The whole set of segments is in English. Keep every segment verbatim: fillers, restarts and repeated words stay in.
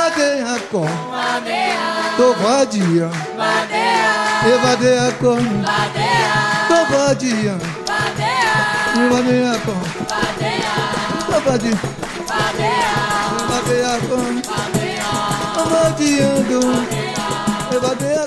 Vadeia com Tô vadia E vadeia com Tô vadia E vadeia com Tô vadia E vadeia com Tô vadiando E vadeia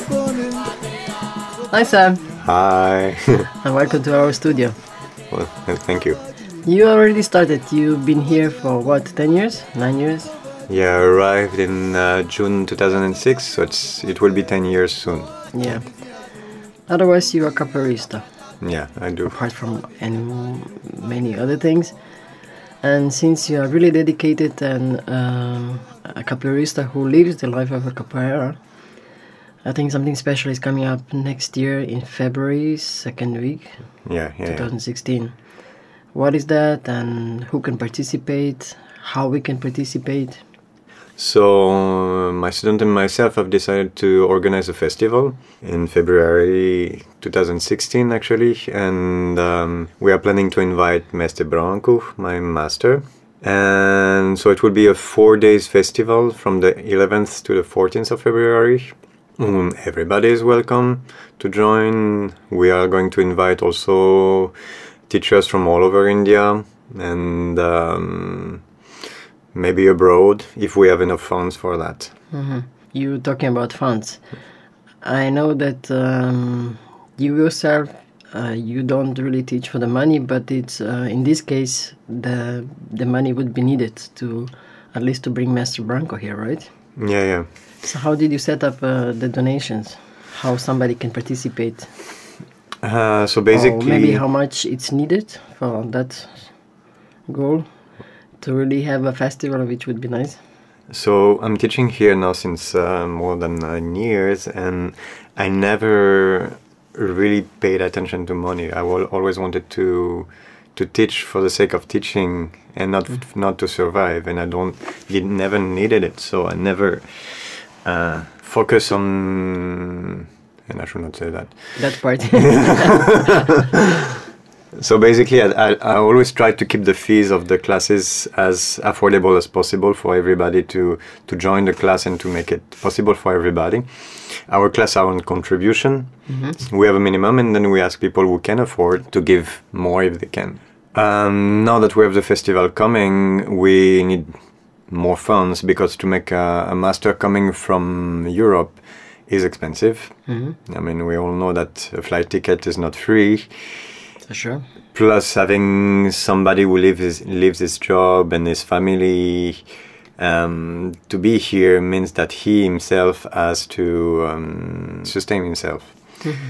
com. Hi Sam. Hi. And welcome to our studio. Well, thank you. You already started. You've been here for what, ten years? nine years? Yeah, I arrived in uh, June two thousand six, so it's it will be ten years soon. Yeah. Otherwise, you're a capoeirista. Yeah, I do. Apart from and many other things. And since you are really dedicated and um, a capoeirista who lives the life of a capoeira, I think something special is coming up next year in February, second week, yeah, yeah, twenty sixteen. Yeah. What is that and who can participate, how we can participate? So uh, my student and myself have decided to organize a festival in February twenty sixteen actually, and um, we are planning to invite Mestre Branco, my master, and so it will be a four days festival from the eleventh to the fourteenth of February. Um, everybody is welcome to join. We are going to invite also teachers from all over India and um, maybe abroad if we have enough funds for that. Mm-hmm. You're talking about funds. I know that um, you yourself, uh, you don't really teach for the money, but it's uh, in this case the the money would be needed to at least to bring Mestre Branco here, right? Yeah, yeah. So how did you set up uh, the donations? How somebody can participate? Uh, so basically, or maybe how much it's needed for that goal to really have a festival, which would be nice. So I'm teaching here now since uh, more than nine years, and I never really paid attention to money. I will, always wanted to to teach for the sake of teaching and not mm. not to survive, and I don't did never needed it. So I never uh, focus on. And I should not say that. That part. So basically, I, I, I always try to keep the fees of the classes as affordable as possible for everybody to, to join the class and to make it possible for everybody. Our class are on contribution. Mm-hmm. We have a minimum, and then we ask people who can afford to give more if they can. Um, now that we have the festival coming, we need more funds because to make a, a master coming from Europe is expensive. Mm-hmm. I mean, we all know that a flight ticket is not free. For sure. Plus, having somebody who lives his, lives his job and his family um, to be here means that he himself has to um, sustain himself. Mm-hmm.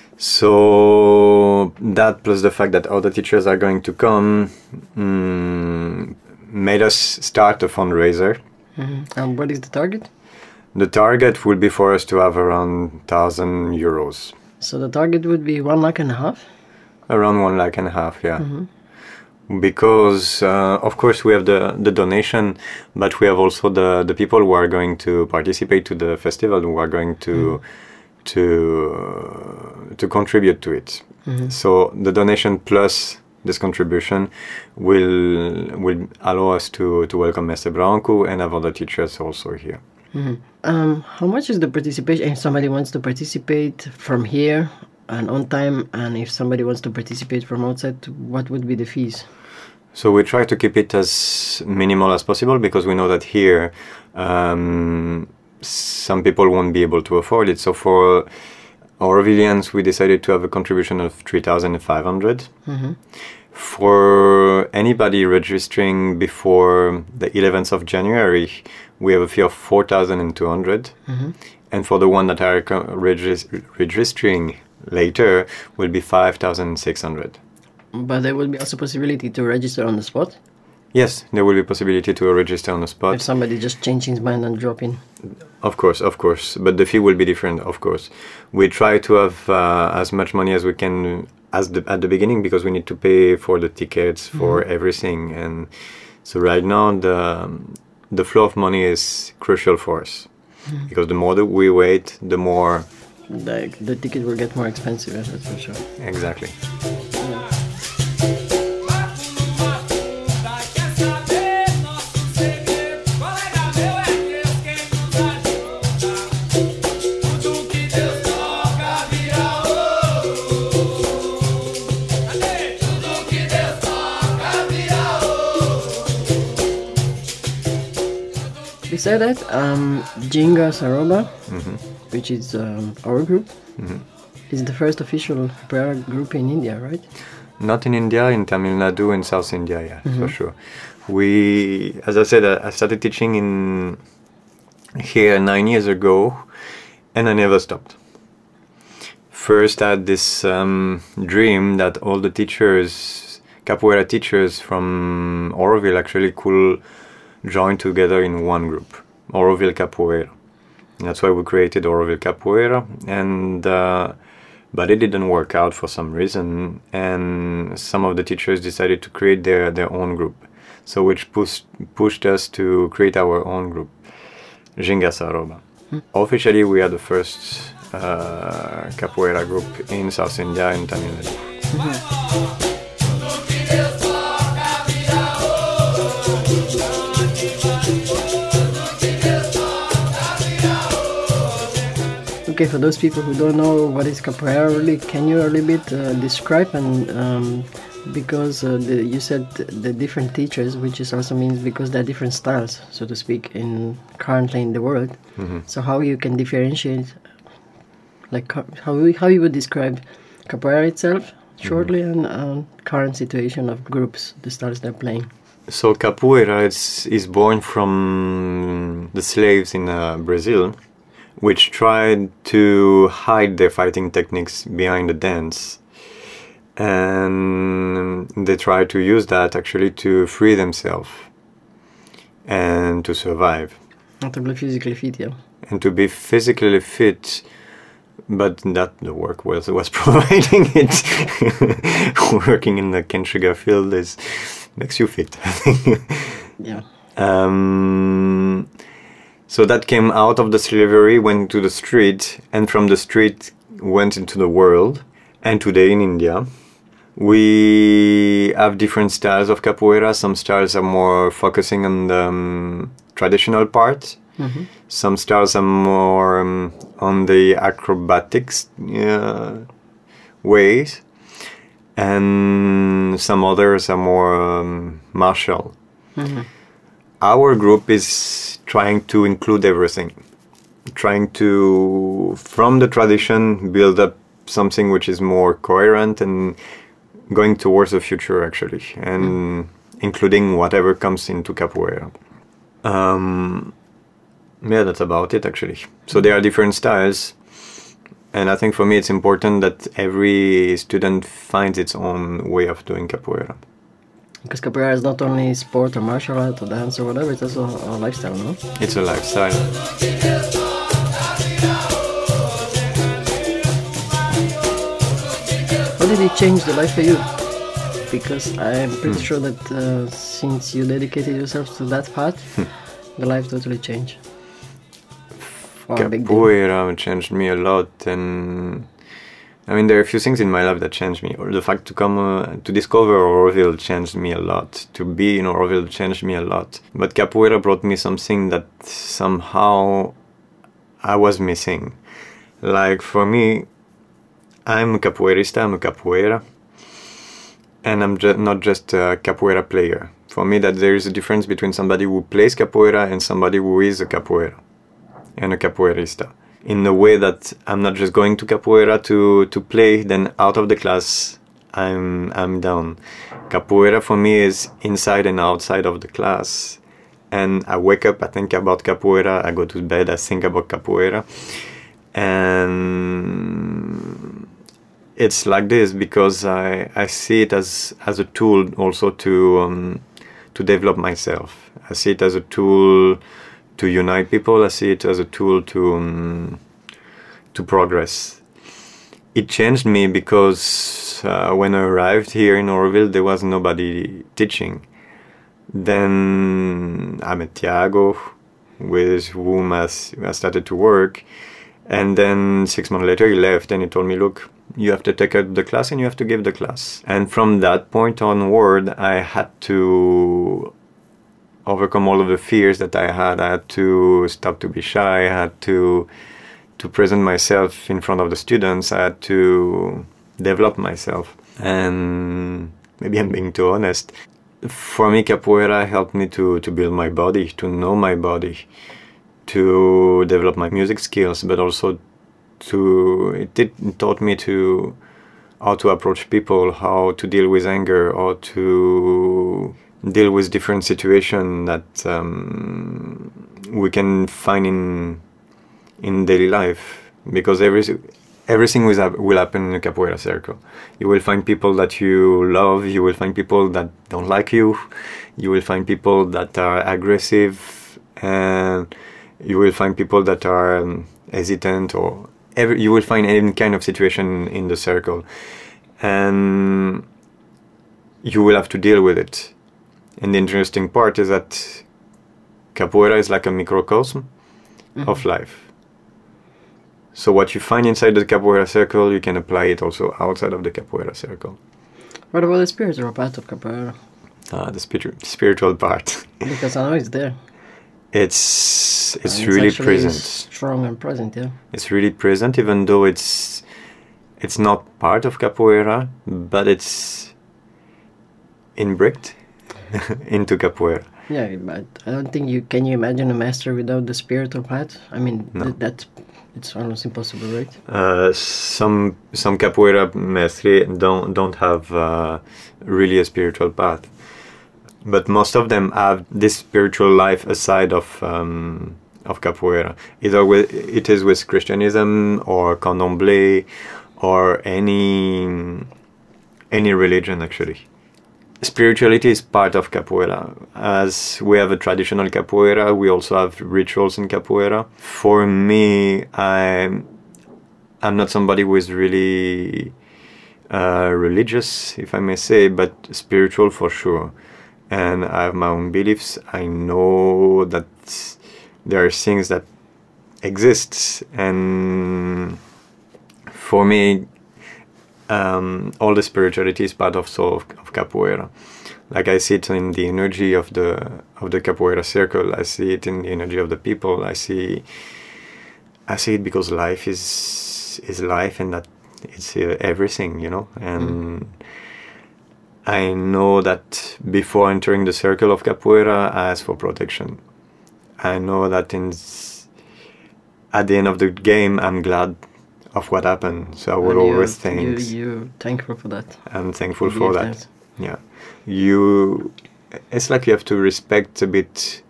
So that plus the fact that other teachers are going to come um, made us start a fundraiser. Mm-hmm. And what is the target? The target would be for us to have around one thousand euros. So the target would be one lakh and a half? Around one lakh and a half, yeah. Mm-hmm. Because, uh, of course, we have the, the donation, but we have also the, the people who are going to participate to the festival, who are going to mm-hmm. to uh, to contribute to it. Mm-hmm. So the donation plus this contribution will will allow us to, to welcome Mestre Branco and have other teachers also here. Mm-hmm. Um, how much is the participation? If somebody wants to participate from here and on time, and if somebody wants to participate from outside, what would be the fees? So we try to keep it as minimal as possible because we know that here um, some people won't be able to afford it. So for Aurovilians, we decided to have a contribution of three thousand five hundred. Mm-hmm. For anybody registering before the eleventh of January, we have a fee of four thousand two hundred. Mm-hmm. And for the one that are regis- registering later, will be five thousand six hundred. But there will be also possibility to register on the spot? Yes, there will be possibility to register on the spot. If somebody just changes his mind and drop in? Of course, of course. But the fee will be different, of course. We try to have uh, as much money as we can as the, at the beginning because we need to pay for the tickets, for mm-hmm. everything. And so right now, the the flow of money is crucial for us. Mm-hmm. Because the more that we wait, the more... The, the ticket will get more expensive, that's for sure. Exactly. Yeah. said that um, Jinga Saroba, Mm-hmm. which is um, our group, Mm-hmm. is the first official capoeira group in India, right? Not in India, in Tamil Nadu and South India, yeah, mm-hmm. for sure. We, as I said, I started teaching in here nine years ago, and I never stopped. First, I had this um, dream that all the teachers, capoeira teachers from Oroville, actually could join together in one group, Oroville Capoeira. That's why we created Oroville Capoeira, and uh, but it didn't work out for some reason, and some of the teachers decided to create their, their own group. So which pushed pushed us to create our own group, Jinga Saroba. Hmm. Officially, we are the first uh, capoeira group in South India and Tamil Nadu. Mm-hmm. Okay, for those people who don't know what is capoeira, really, can you a little bit uh, describe and um, because uh, the, you said the different teachers, which is also means because there are different styles, so to speak, in currently in the world. Mm-hmm. So how you can differentiate, like how how you would describe capoeira itself shortly mm-hmm. and uh, current situation of groups, the styles they're playing. So capoeira is is born from the slaves in uh, Brazil, which tried to hide their fighting techniques behind the dance. And they tried to use that actually to free themselves and to survive. And to be physically fit, yeah. And to be physically fit, but that the work was, was providing it. Working in the cane sugar field is, makes you fit. Yeah. Um, so that came out of the slavery, went to the street, and from the street went into the world. And today in India, we have different styles of capoeira. Some styles are more focusing on the um, traditional part. Mm-hmm. Some styles are more um, on the acrobatics uh, ways. And some others are more um, martial. Mm-hmm. Our group is trying to include everything. Trying to, from the tradition, build up something which is more coherent and going towards the future, actually, and mm. including whatever comes into capoeira. Um, yeah, that's about it, actually. So there are different styles, and I think for me it's important that every student finds its own way of doing capoeira. Because capoeira is not only sport or martial art or dance or whatever, it's also a lifestyle, no? It's a lifestyle. How did it change the life for you? Because I'm pretty mm. sure that uh, since you dedicated yourself to that path, mm. the life totally changed. Capoeira changed me a lot, and I mean there are a few things in my life that changed me. Or the fact to come uh, to discover Oroville changed me a lot. To be in Oroville changed me a lot. But capoeira brought me something that somehow I was missing. Like for me, I'm a capoeirista, I'm a capoeira, and I'm ju- not just a capoeira player. For me, that there is a difference between somebody who plays capoeira and somebody who is a capoeira and a capoeirista. In the way that I'm not just going to capoeira to, to play, then out of the class, I'm I'm down. Capoeira for me is inside and outside of the class. And I wake up, I think about capoeira, I go to bed, I think about capoeira. And it's like this because I, I see it as, as a tool also to um, to develop myself. I see it as a tool to unite people. I see it as a tool to um, to progress. It changed me because uh, when I arrived here in Oroville, there was nobody teaching. Then I met Thiago, with whom I, I started to work. And then six months later, he left and he told me, look, you have to take out the class and you have to give the class. And from that point onward, I had to overcome all of the fears that I had. I had to stop to be shy. I had to to present myself in front of the students. I had to develop myself. And maybe I'm being too honest. for me, capoeira helped me to, to build my body, to know my body, to develop my music skills, but also to it, did, it taught me to how to approach people, how to deal with anger, or to deal with different situations that um, we can find in in daily life. Because every everything will, will happen in a capoeira circle. You will find people that you love, you will find people that don't like you, you will find people that are aggressive, and you will find people that are um, hesitant, or every, you will find any kind of situation in the circle. And you will have to deal with it. And the interesting part is that capoeira is like a microcosm mm-hmm. of life. So what you find inside the capoeira circle, you can apply it also outside of the capoeira circle. What about the spiritual part of capoeira? Ah, the spiritu- spiritual part. Because I know it's there. It's it's and really it's present. Strong and present, yeah. It's really present, even though it's it's not part of capoeira, but it's inbricked into capoeira. Yeah, but I don't think you can you imagine a master without the spiritual part. I mean, no. th- that's it's almost impossible, right? Uh, some some capoeira mestre don't don't have uh, really a spiritual path, but most of them have this spiritual life aside of um, of capoeira. Either with, it is with Christianism or candomblé or any any religion actually. Spirituality is part of capoeira. As we have a traditional capoeira, we also have rituals in capoeira. For me, I'm, I'm not somebody who is really uh, religious, if I may say, but spiritual for sure. And I have my own beliefs. I know that there are things that exist. And for me, Um, all the spirituality is part of soul of, of capoeira. Like I see it in the energy of the of the capoeira circle. I see it in the energy of the people. I see, I see it because life is is life, and that it's uh, everything, you know. And mm. I know that before entering the circle of capoeira, I ask for protection. I know that in at the end of the game, I'm glad of what happened, so I will and always you, thank. You, you thankful for that. I'm thankful you for that. that. Yeah, you. It's like you have to respect a bit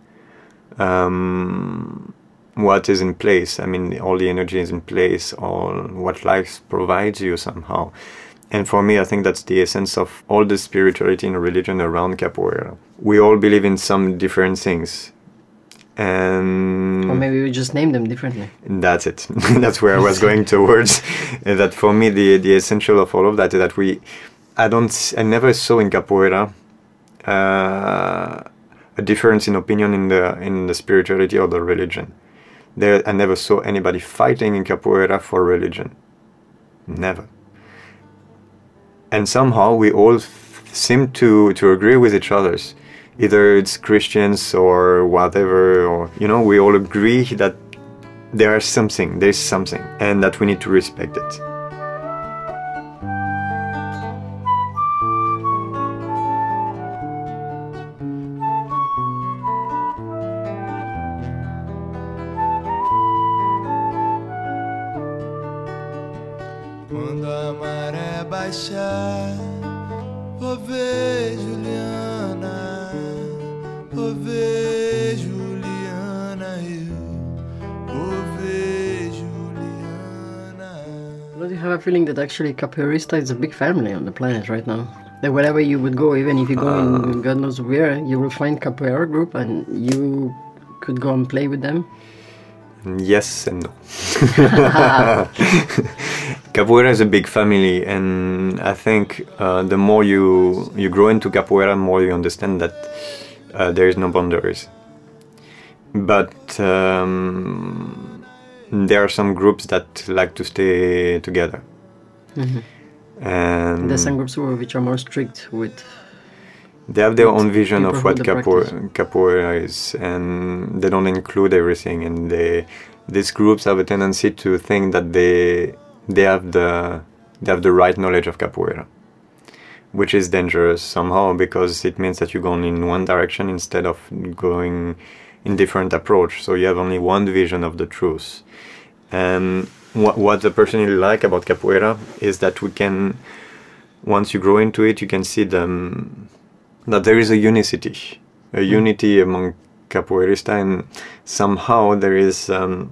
um, what is in place. I mean, all the energy is in place. All what life provides you somehow. And for me, I think that's the essence of all the spirituality and religion around capoeira. We all believe in some different things. And or maybe we just name them differently. That's it. That's where I was going towards. That for me, the the essential of all of that is that we, I don't, I never saw in capoeira uh, a difference in opinion in the in the spirituality or the religion. There, I never saw anybody fighting in capoeira for religion. Never. And somehow we all f- seem to to agree with each other's. Either it's Christians or whatever, or, you know, we all agree that there is something, there's something, and that we need to respect it. Quando a maré baixar, vou ver Juliana. Vou ver Juliana, eu vou ver Juliana. Don't you have a feeling that actually capoeirista is a big family on the planet right now? That wherever you would go, even if you go uh, in God knows where, you will find capoeira group and you could go and play with them? Yes and no. Capoeira is a big family, and I think uh, the more you, you grow into capoeira, the more you understand that Uh, there is no boundaries. But um, there are some groups that like to stay together. Mm-hmm. And there's some groups which are more strict with... They have their own vision of what capoeira, capoeira is, and they don't include everything. And they, these groups have a tendency to think that they they have the they have the right knowledge of capoeira, which is dangerous somehow because it means that you're going in one direction instead of going in different approach. So you have only one vision of the truth. And what, what I personally like about capoeira is that we can, once you grow into it, you can see them, that there is a unicity, a unity among capoeirista, and somehow there is um,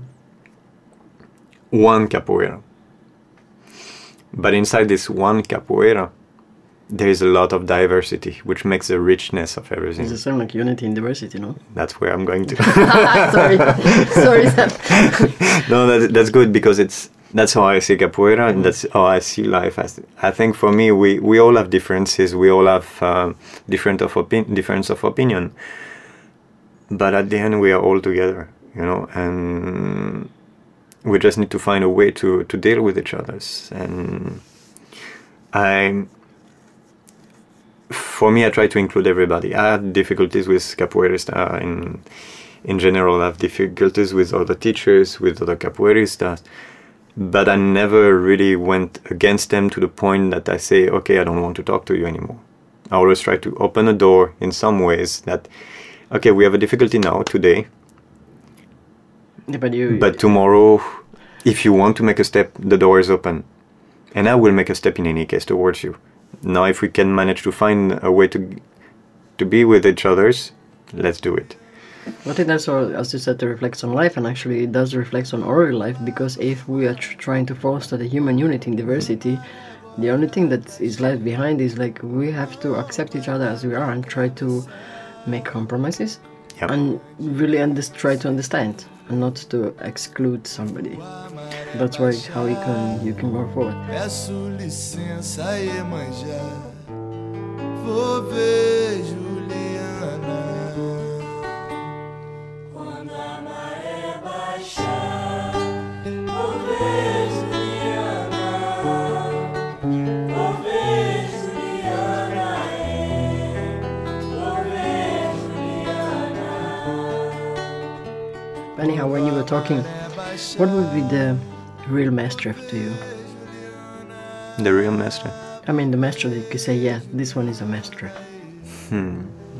one capoeira. But inside this one capoeira, there is a lot of diversity, which makes the richness of everything. It's the same like unity in diversity, no? That's where I'm going to. Sorry, sorry. Sam. No, that, that's good because it's that's how I see capoeira, and that's how I see life. As I think for me, we, we all have differences. We all have uh, different of opin- difference of opinion, but at the end, we are all together, you know, and we just need to find a way to, to deal with each other. And I. For me, I try to include everybody. I have difficulties with capoeirista in in general. I have difficulties with other teachers, with other capoeiristas, but I never really went against them to the point that I say, okay, I don't want to talk to you anymore. I always try to open a door in some ways that, okay, we have a difficulty now, today, yeah, but, you, but tomorrow, if you want to make a step, the door is open. And I will make a step in any case towards you. Now, if we can manage to find a way to to be with each others, let's do it. I think that's all, as you said, to reflect on life, and actually it does reflect on our life, because if we are tr- trying to foster the human unity in diversity, the only thing that is left behind is like we have to accept each other as we are and try to make compromises, Yep. and really under- try to understand and not to exclude somebody. That's why how you can you can go forward. Peço licença, Iemanjá, vou ver Juliana. Quando a maré baixar, vou ver Juliana, vou ver Juliana, é, vou ver Juliana. Anyhow, when you were talking, what would be the real master to you? The real master. I mean, the master that you could say, yeah, this one is a master. Hmm.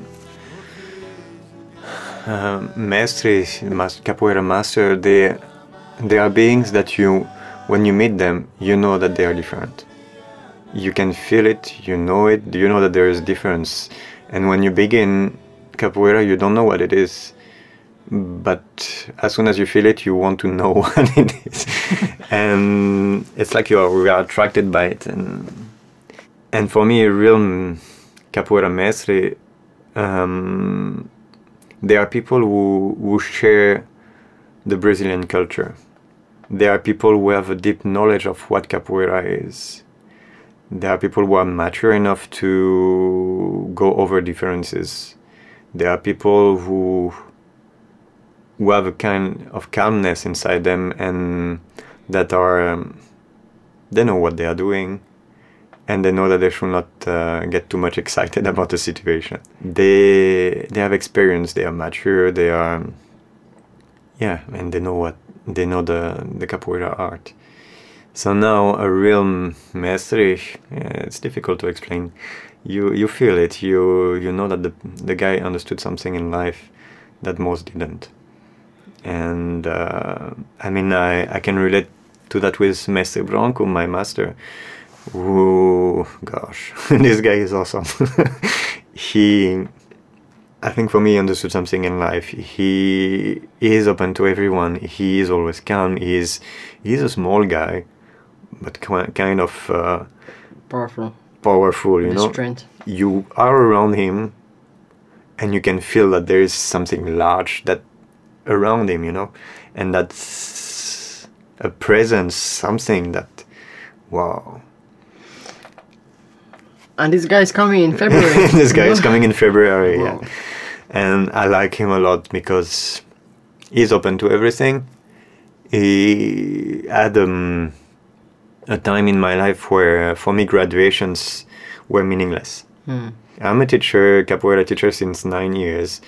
Uh, Maestri, mas- capoeira master, they they are beings that you, when you meet them, you know that they are different. You can feel it, you know it, you know that there is difference. And when you begin capoeira, you don't know what it is. But as soon as you feel it, you want to know what it is. And it's like you are, we are attracted by it. And and for me, a real capoeira mestre, um, they are people who, who share the Brazilian culture. They are people who have a deep knowledge of what capoeira is. They are people who are mature enough to go over differences. They are people who who have a kind of calmness inside them, and that are um, they know what they are doing, and they know that they should not uh, get too much excited about the situation. They they have experience, they are mature, they are yeah, and they know what they know the the capoeira art. So now a real mestre, yeah, it's difficult to explain. You you feel it. You you know that the the guy understood something in life that most didn't. And uh, I mean, I, I can relate to that with Mestre Branco, my master, who, gosh, this guy is awesome. He, I think for me, he understood something in life. He, he is open to everyone. He is always calm. He is, he is a small guy, but kind of uh, Powerful. powerful, you The know. strength. You are around him, and you can feel that there is something large that around him, you know, and that's a presence, something that, wow. And this guy is coming in February. This guy is coming in February, Wow. yeah. And I like him a lot because he's open to everything. He had um, a time in my life where, for me, graduations were meaningless. Hmm. I'm a teacher, capoeira teacher since nine years.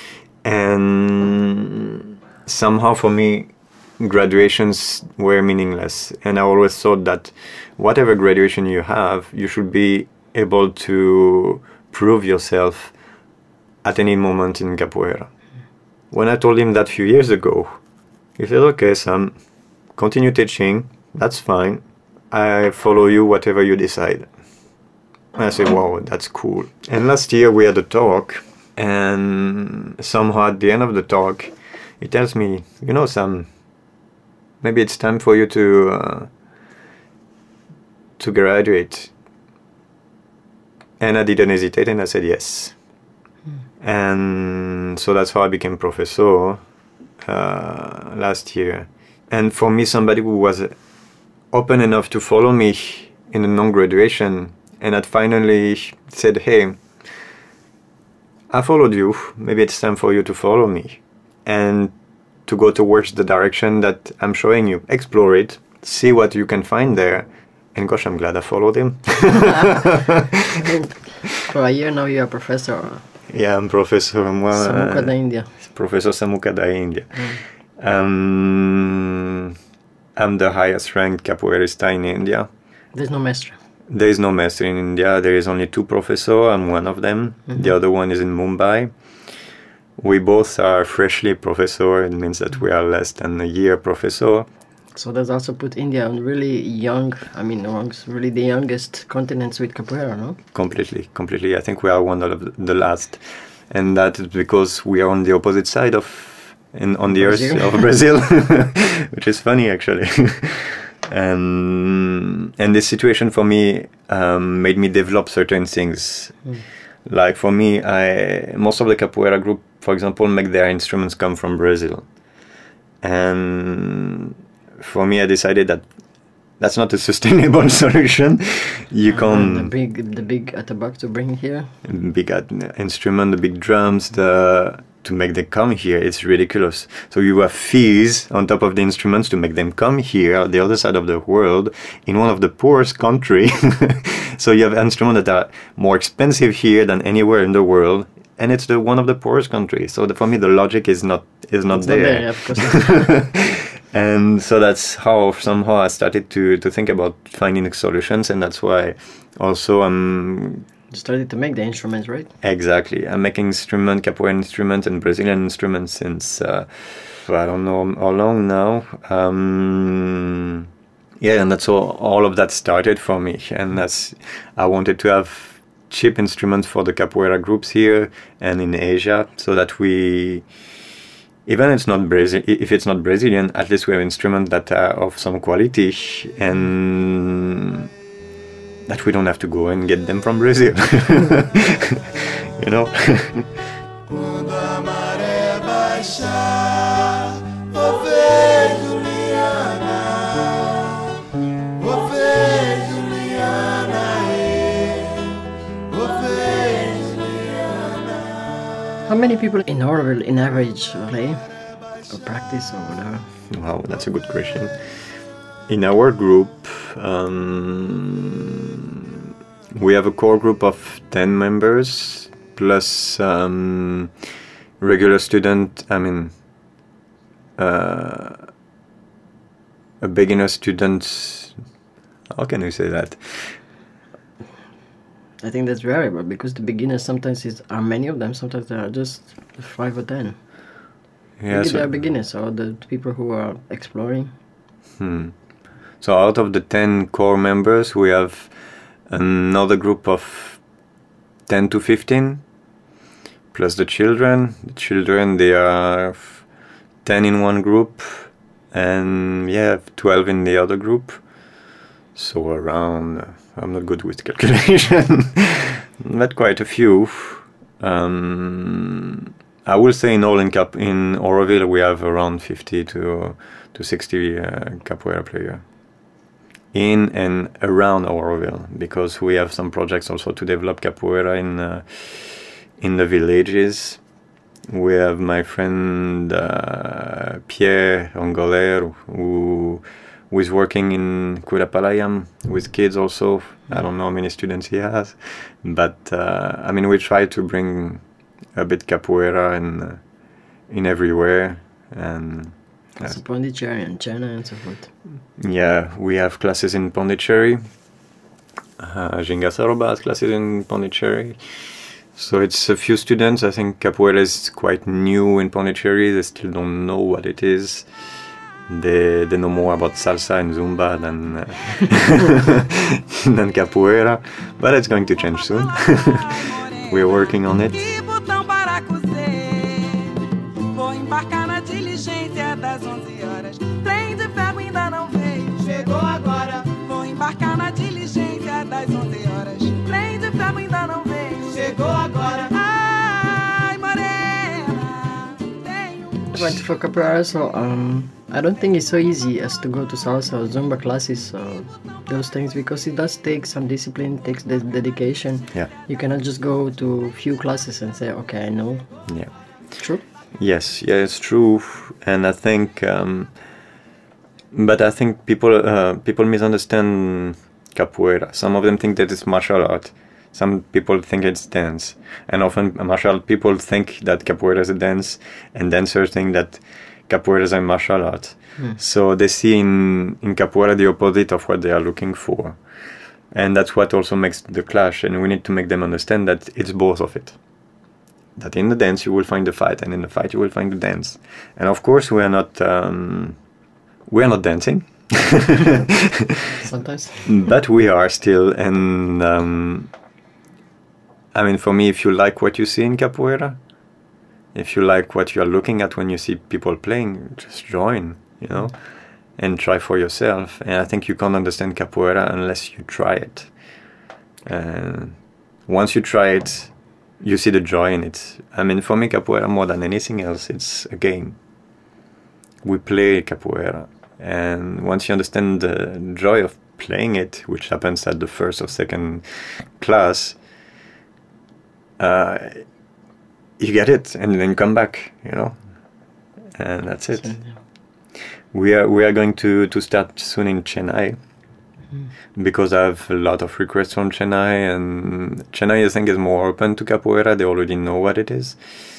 And somehow for me, graduations were meaningless. And I always thought that whatever graduation you have, you should be able to prove yourself at any moment in capoeira. When I told him that a few years ago, he said, okay, Sam, continue teaching, that's fine. I follow you, whatever you decide. And I said, wow, that's cool. And last year we had a talk, and somehow at the end of the talk, he tells me, you know, Sam, maybe it's time for you to uh, to graduate. And I didn't hesitate, and I said yes. Mm. And so that's how I became professor uh, last year. And for me, somebody who was open enough to follow me in the non-graduation, and that finally said, hey, I followed you, maybe it's time for you to follow me and to go towards the direction that I'm showing you. Explore it, see what you can find there. And gosh, I'm glad I followed him. For a year now you are professor. Yeah, I'm Professor moi, Samuka da India. Professor Samuka da India. Mm. Um, I'm the highest ranked capoeirista in India. There's no master. There is no master in India. There is only two professors. I'm one of them. Mm-hmm. The other one is in Mumbai. We both are freshly professor. It means that we are less than a year professor. So that's also put India on really young, I mean, amongst really the youngest continents with capoeira, no? Completely, completely. I think we are one of the last. And that is because we are on the opposite side of, in, on the Brazil. earth of Brazil, which is funny actually. and, and this situation for me um, made me develop certain things. Mm. Like for me, I most of the capoeira group, for example, make their instruments come from Brazil. And for me, I decided that that's not a sustainable solution. You uh, can the big, the big atabaque to bring here, big at, instrument, the big drums, the to make them come here. It's ridiculous. So you have fees on top of the instruments to make them come here, the other side of the world, in one of the poorest country. So you have instruments that are more expensive here than anywhere in the world. And it's the one of the poorest countries. So the, for me, the logic is not is not it's there. Not there, of course. And so that's how somehow I started to, to think about finding solutions, and that's why also I'm... You started to make the instruments, right? Exactly. I'm making instrument, capoeira instruments and Brazilian instruments since, uh, I don't know how long now. Um, yeah, and that's all, all of that started for me. And that's, I wanted to have cheap instruments for the capoeira groups here and in Asia, so that we... Even it's not Brazil, if it's not Brazilian, at least we have instruments that are of some quality, and that we don't have to go and get them from Brazil. You know? How many people in Oroville, in average, play or practice or whatever? Wow, that's a good question. In our group, um, we have a core group of ten members, plus um, regular student, I mean, uh, a beginner student, how can we say that? I think that's variable, because the beginners sometimes is, are many of them, sometimes there are just five or ten. Yeah, Maybe so they are beginners, or the people who are exploring. Hmm. So out of the ten core members, we have another group of ten to fifteen, plus the children. The children, they are ten in one group, and yeah, twelve in the other group. So around... Uh, I'm not good with calculation, but quite a few. Um, I will say in all in Cap in Oroville we have around fifty to to sixty uh, capoeira players in and around Oroville, because we have some projects also to develop capoeira in uh, in the villages. We have my friend uh, Pierre Angoler, who who is working in Kurapalayam with kids also. I don't know how many students he has, but uh, I mean, we try to bring a bit capoeira in uh, in everywhere, and uh, so Pondicherry and China and so forth. Yeah, we have classes in Pondicherry, uh, Ginga art classes in Pondicherry. So it's a few students. I think capoeira is quite new in Pondicherry. They still don't know what it is. They they know more about salsa and zumba than uh, than capoeira, but it's going to change soon. We're working on it. Vou embarcar na diligência das onze horas. Trem de ferro ainda não veio. Chegou agora. Vou embarcar na diligência das onze horas. Trem de ferro ainda não veio. Chegou agora. Ai, morena. Tenho. But for capoeira, so um, I don't think it's so easy as to go to salsa or zumba classes or those things, because it does take some discipline, takes the dedication. Yeah. You cannot just go to few classes and say, okay, I know. Yeah. True. Yes, yeah, it's true, and I think, um, but I think people uh, people misunderstand capoeira. Some of them think that it's martial art. Some people think it's dance, and often martial people think that capoeira is a dance, and dancers think that capoeira is a martial art. Mm. So they see in in capoeira the opposite of what they are looking for, and that's what also makes the clash. And we need to make them understand that it's both of it. That in the dance you will find the fight, and in the fight you will find the dance. And of course we are not um, we are not dancing. Sometimes. But we are still, and um, I mean, for me, if you like what you see in capoeira, if you like what you are looking at when you see people playing, just join, you know, and try for yourself. And I think you can't understand capoeira unless you try it. And once you try it, you see the joy in it. I mean, for me, capoeira, more than anything else, it's a game. We play capoeira. And once you understand the joy of playing it, which happens at the first or second class, uh, you get it, and then you come back, you know. And that's it. We are we are going to, to start soon in Chennai. Because I have a lot of requests from Chennai, and Chennai I think is more open to capoeira. They already know what it is.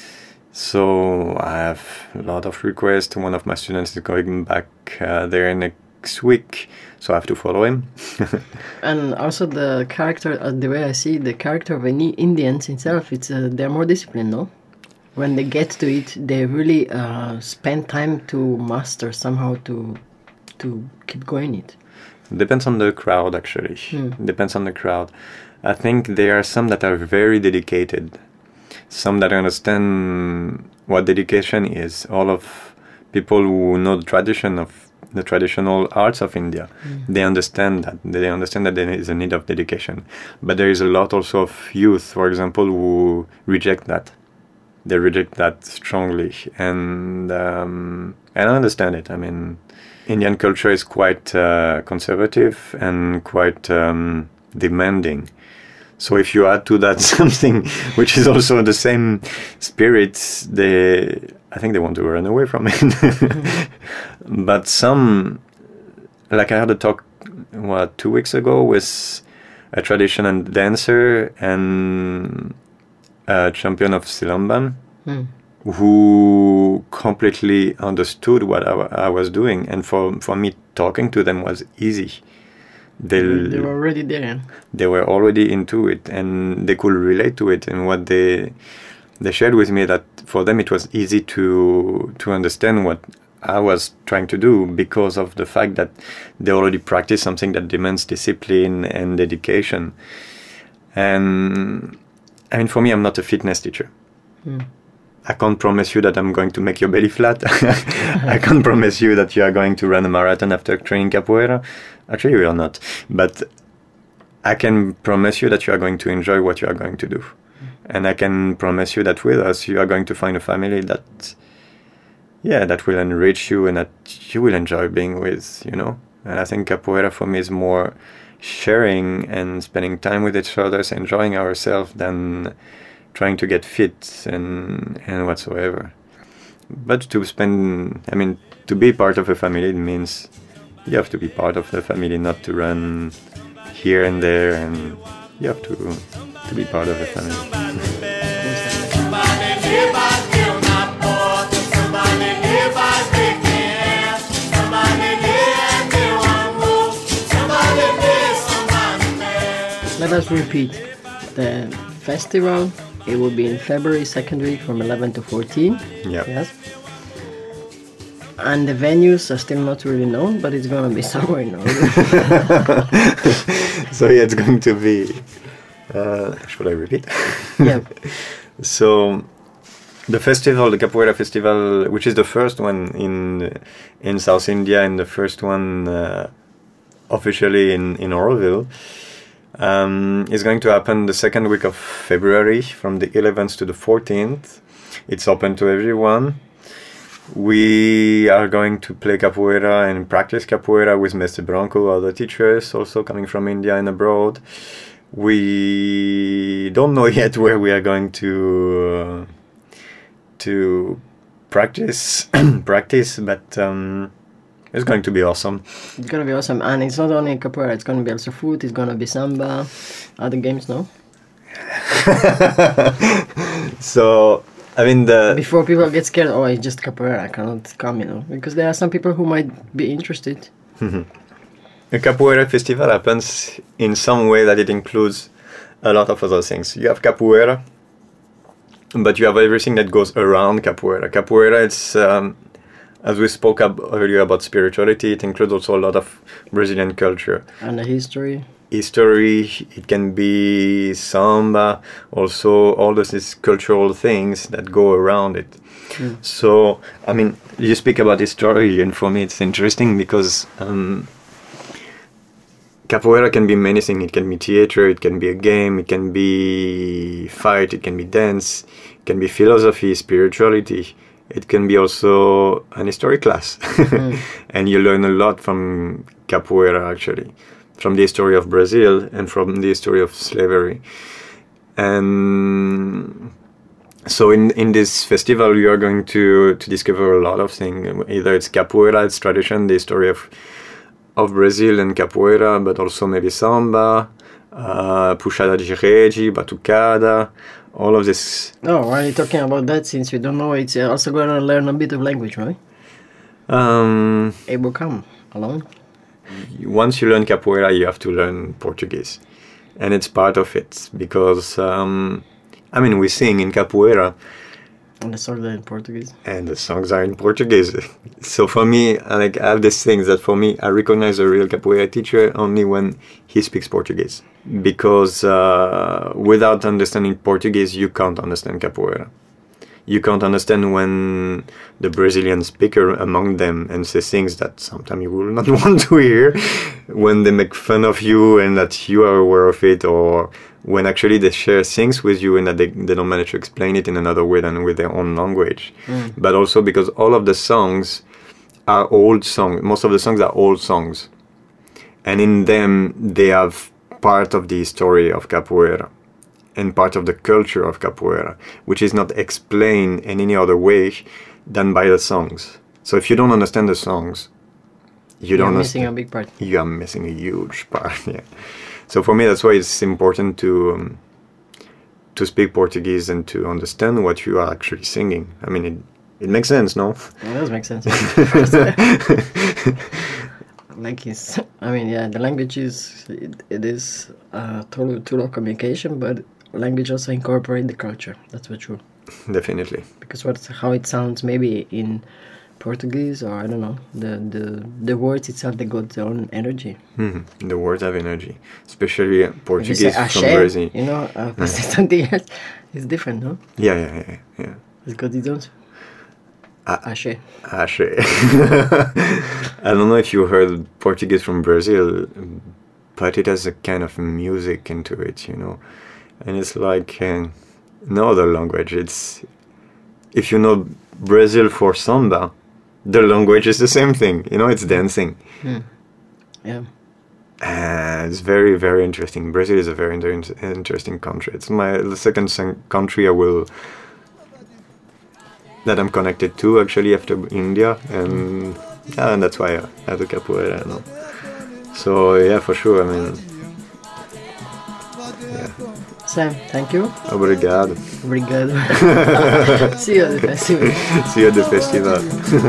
So I have a lot of requests. One of my students is going back uh, there next week, so I have to follow him. And also the character, uh, the way I see the character of any Indians itself, it's uh, they're more disciplined, no? When they get to it, they really uh, spend time to master somehow to to keep going it. Depends on the crowd, actually. Mm. Depends on the crowd. I think there are some that are very dedicated. Some that understand what dedication is. All of people who know the tradition of the traditional arts of India, mm. they understand that. They understand that there is a need of dedication. But there is a lot also of youth, for example, who reject that. They reject that strongly. And, um, and I understand it. I mean, Indian culture is quite uh, conservative and quite um, demanding. So if you add to that something which is also the same spirit, they, I think they want to run away from it. Mm-hmm. But some, like I had a talk, what, two weeks ago with a traditional dancer and a champion of Silamban. Mm. Who completely understood what I, I was doing, and for for me talking to them was easy. They they were already there. They were already into it, and they could relate to it. And what they they shared with me, that for them it was easy to to understand what I was trying to do, because of the fact that they already practice something that demands discipline and dedication. And I mean, for me, I'm not a fitness teacher. Mm. I can't promise you that I'm going to make your belly flat. I can't promise you that you are going to run a marathon after training capoeira. Actually, you are not. But I can promise you that you are going to enjoy what you are going to do. And I can promise you that with us, you are going to find a family that, yeah, that will enrich you and that you will enjoy being with, you know. And I think capoeira for me is more sharing and spending time with each other, enjoying ourselves, than trying to get fit and and whatsoever. But to spend, I mean, to be part of a family, it means you have to be part of the family, not to run here and there, and you have to to be part of the family. let us repeat. The festival, it will be in February second week from eleven to fourteen. Yeah. Yes. And the venues are still not really known, but it's going to be somewhere in Norway. So yeah, it's going to be... Uh, should I repeat? Yeah. So the festival, the Capoeira Festival, which is the first one in in South India and the first one uh, officially in, in Oroville, um, is going to happen the second week of February from the eleventh to the fourteenth. It's open to everyone. We are going to play capoeira and practice capoeira with Mister Branco, other teachers also coming from India and abroad. We don't know yet where we are going to uh, to practice practice, but um, it's going to be awesome. It's going to be awesome, and it's not only capoeira. It's going to be also food. It's going to be samba, other games, no? So. I mean, the before people get scared, oh, it's just capoeira, I cannot come, you know, because there are some people who might be interested. A capoeira festival happens in some way that it includes a lot of other things. You have capoeira, but you have everything that goes around capoeira. Capoeira, it's, um, as we spoke up earlier about spirituality, it includes also a lot of Brazilian culture. And the history. History, it can be samba, also all of these cultural things that go around it. Mm. So, I mean, you speak about history, and for me it's interesting because um, capoeira can be many things. It can be theater, it can be a game, it can be fight, it can be dance, it can be philosophy, spirituality. It can be also an history class. Mm. And you learn a lot from capoeira, actually. From the history of Brazil and from the history of slavery. And so in, in this festival you are going to, to discover a lot of things. Either it's capoeira, it's tradition, the history of of Brazil and capoeira, but also maybe samba, uh, puxada de rede, batucada, all of this. Oh, why are you talking about that since you don't know? It's also going to learn a bit of language, right? Um, it will come along. Once you learn capoeira, you have to learn Portuguese. And it's part of it, because, um, I mean, we sing in capoeira. And the songs are in Portuguese. And the songs are in Portuguese. So for me, like, I have these things that for me, I recognize a real capoeira teacher only when he speaks Portuguese. Because uh, without understanding Portuguese, you can't understand capoeira. You can't understand when the Brazilian speaker among them and say things that sometimes you will not want to hear, when they make fun of you and that you are aware of it, or when actually they share things with you and that they, they don't manage to explain it in another way than with their own language. Mm. But also because all of the songs are old songs. Most of the songs are old songs. And in them, they have part of the story of capoeira and part of the culture of capoeira, which is not explained in any other way than by the songs. So if you don't understand the songs, you You're don't missing understand. a big part. You are missing a huge part. Yeah. So for me, that's why it's important to um, to speak Portuguese and to understand what you are actually singing. I mean, it it makes sense, no? It does make sense. Like it's, I mean, yeah, the language is it, it is a tool tool of communication, but language also incorporates the culture. That's for true. Definitely. Because what's how it sounds maybe in Portuguese, or I don't know, the the, the words itself, they got their own energy. Mm-hmm. The words have energy, especially Portuguese say, from Axé, Brazil. You know, uh, something else. It's different, no? Yeah, yeah, yeah, yeah. It's got its own. Uh, Axé. Axé. I don't know if you heard Portuguese from Brazil, but it has a kind of music into it, you know. And it's like uh, no other language. It's, if you know Brazil for samba, the language is the same thing, you know, it's dancing. Hmm. Yeah. Uh, it's very, very interesting. Brazil is a very inter- interesting country. It's my the second sen- country I will that I'm connected to, actually, after India, and yeah, and that's why I have the capoeira. You know. So yeah, for sure. I mean, yeah. Sam, thank you. Obrigado. Obrigado. See you at the festival. See you at the festival.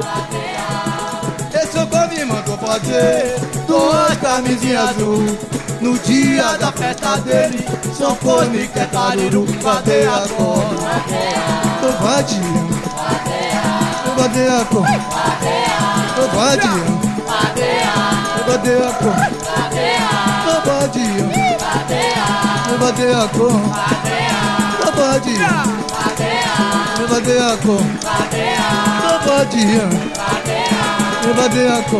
Esse é o Bovima que eu pode, tô a camisinha azul. No dia da festa dele, sanfone que é cariru, vadeia com, vadeia, vadeia com, vadeia, vadeia com, vadeia, vadeia com, vadeia, vadeia com, vadeia, vadeia com,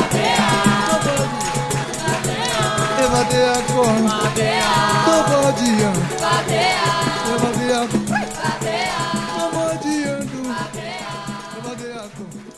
Vadeia com, vadeia, vadeia, vadeia, vadeia, vadeia, vadeia,